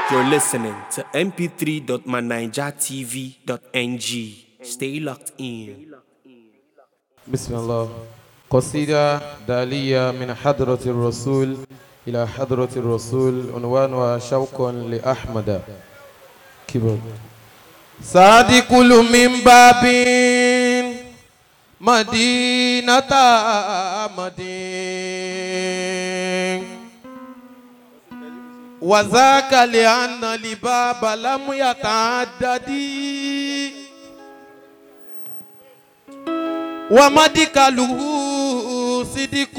You're listening to mp3.manijatv.ng. Stay locked in. بسم الله. قصيدة دالية من حضرة الرسول إلى حضرة الرسول، عنوانها شوق لأحمد. كبر سادي كل من باب مدينة مدين، وذاك لأن الباب لم يتعدد، ومدخله صدق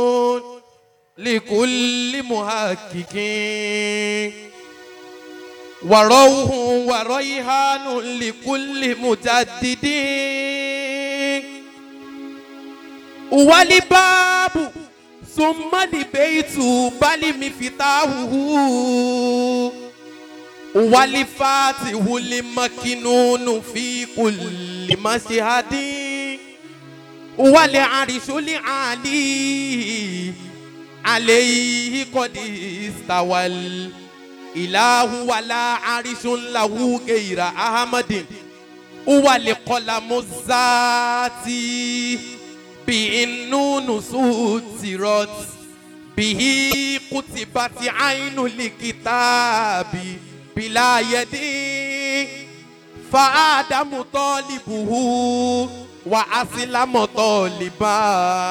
لكل محقق، وروح وريحان لكل مجدد، والباب ثم البيت بل مفتاحه، والفاتح المكنون في كل مشهد، والعرش العالي عليه قد استوى الإله، ولا عرش له غير أحمد، والقلم الذاتي به النون سطرت، به كتبت عين الكتاب بلا يد، فآدم طالبه وأسلم طالبا،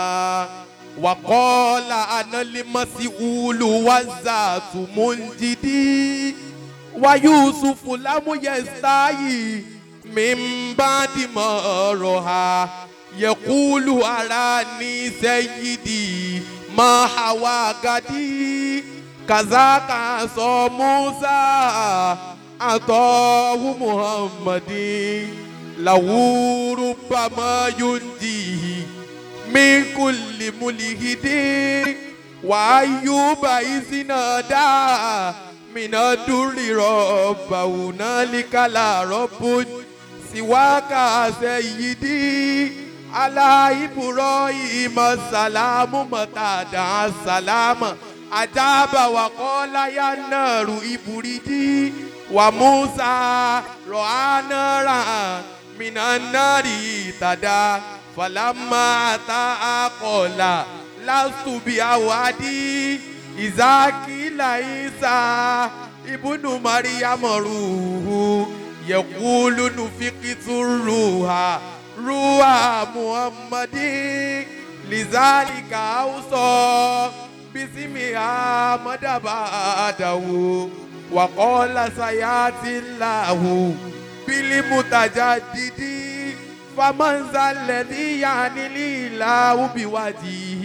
وقال أنا المسؤول والذات منجدي، ويوسف لم يستحي من بعد ما رأى، يقول أراني سيدي ما حوى غدي، كذاك عصا موسى أعطاه محمد، له ربما ينجيه من كل ملحد، وأيوب إذ نادى من الدر ربه، هنالك لا رب سواك سيدي، على إبراهيم السلام متى دعا السلام أجاب، وقال يا نار ابردي، وموسى رأى نارا من النار تدا، فلما أتى قال لست بأوادي، إذا قيل عيسى ابن مريم روح، يقول نفقت الروح روح محمد، لذلك أوصى باسم أحمد بعده، وقال سيأتي الله بالمتجدد، فمن ذا الذي يعني الإله بوجهه،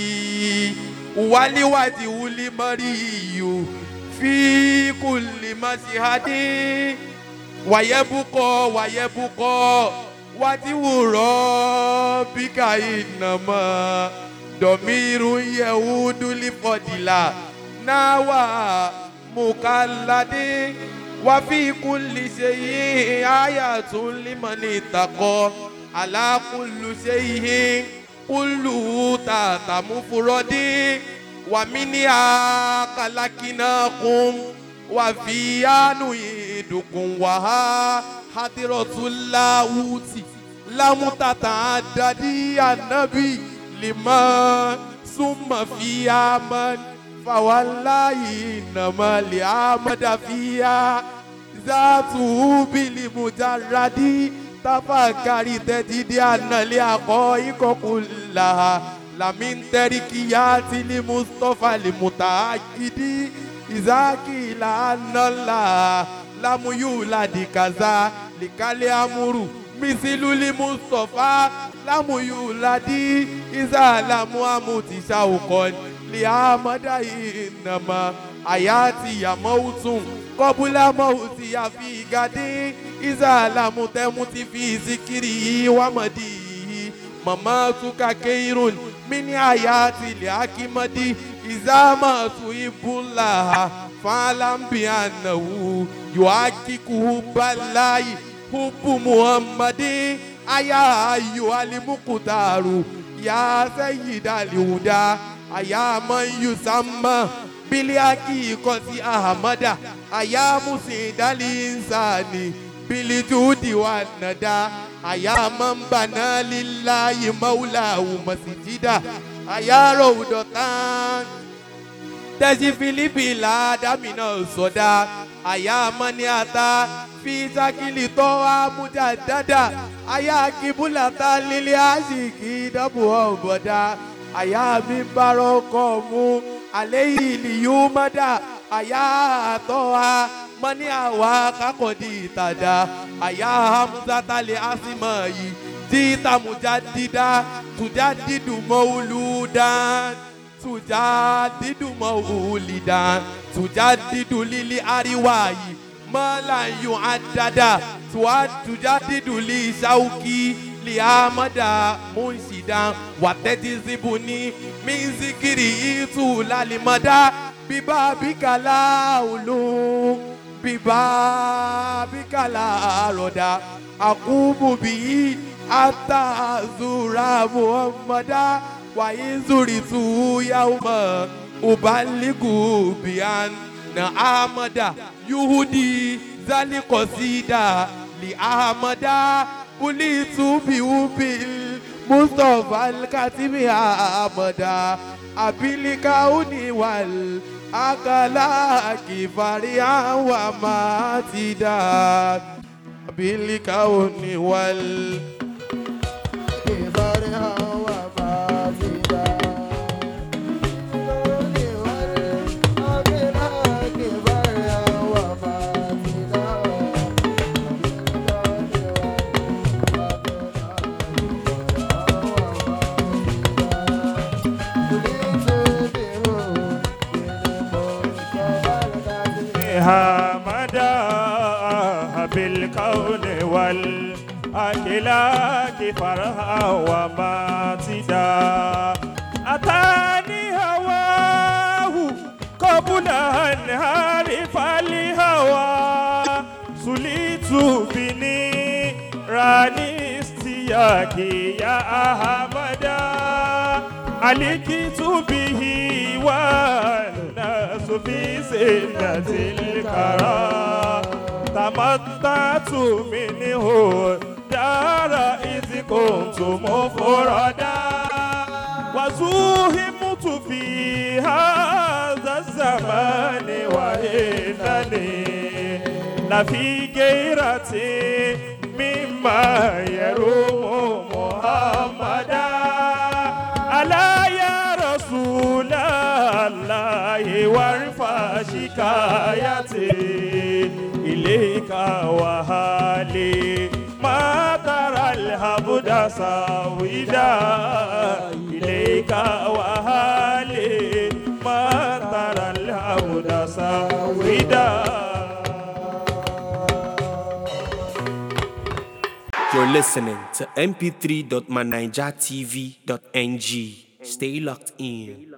ولوجه المري في كل مشهد، ويبقى وجه ربك إنما ضمير يعود لفضيلة نوى مقلد، وفي كل شيء آيات لمن اتقى، على كل شيء كله تحت مفرد، ومنها خلقناكم وفيها نعيدكم، وها حضرة اللاهوت لم تتعدد، النبي لما ثم فيها من، فوالله إنما لأحمد فيها ذاته بالمجرد، تفكر تجد أن الحقائق كلها لمن تركيات المصطفى المتأكد، إذا قيل أن الله لم يولد كذا لكل أمر مثل المصطفى لم يولد، إذا لم أمت شوقا لأحمد، إنما حياتي موت قبل موتي في غد، إذا لم تمت في ذكره ومديه، مماتك خير من حياتي لأكمد، إذا ما تحب الله فاعلم بأنه يحقق حب الله حب محمد، أيا أيها المختار يا سيد الهدى، أيا من يسمى biliaki kosi ahamada aya musidali insani bilijudi wa nada aya mambana lillahi maulahu masjida aya rawdatan taji filipila damina soda aya maniata fi zakili towa mujadada aya kibulata lili aziki dabu oboda aya bibarokomu alayhi liyumada aya toha mani awa kakodi tada aya hamzata li asimayi jita mujaddida tujaddidu mauludan tujaddidu maulidan tujaddidu lili ariwayi malan yu'addada tujaddidu li shauki li amada munsidan watetizibuni min zikiri itu lalimada bibabika la ulu bibabika la roda akubu bi ata zura muhammada wa inzuritu yauma ubaligu bian na amada yuhudi zali qasida li ahmada bulitu bi ubil mustafa al-katimi amada abilika uni wal akala kifaria wa matida abilika uni wal kifaria wa matida hamada بالكون والأخلاق فرحا وماتدا أتاني هواه قبل أن أعرف الهوى سليت بنيران استياقي يا أحمدا عليكت به والناس في سنة الكرام تمتعت منه دار إذ كنت مفردا وزوهمت في هذا الزمان وإنني لفي غيرة مما يروم محمدا ألا يا رسول الله وارفع شكايتي إليك وهالي ما ترى الهبد سويدا إليك وهالي ما ترى الهبد سويدا. You're listening to mp3.manijatv.ng. Stay locked in.